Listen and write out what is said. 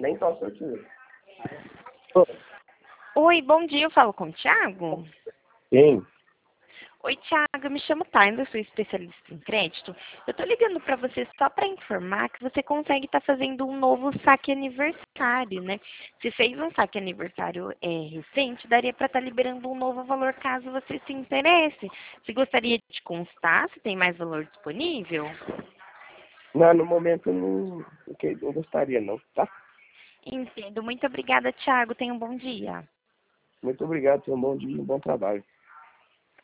Nem só sorteio. Oi, bom dia, eu falo com o Thiago? Sim. Oi, Thiago, eu me chamo Taina, eu sou especialista em crédito. Eu tô ligando para você só para informar que você consegue estar fazendo um novo saque aniversário, né? Se fez um saque aniversário recente, daria para estar liberando um novo valor caso você se interesse. Você gostaria de constar se tem mais valor disponível? Não, no momento eu não gostaria não, tá? Entendo. Muito obrigada, Thiago. Tenha um bom dia. Muito obrigado, tenha um bom dia, um bom trabalho.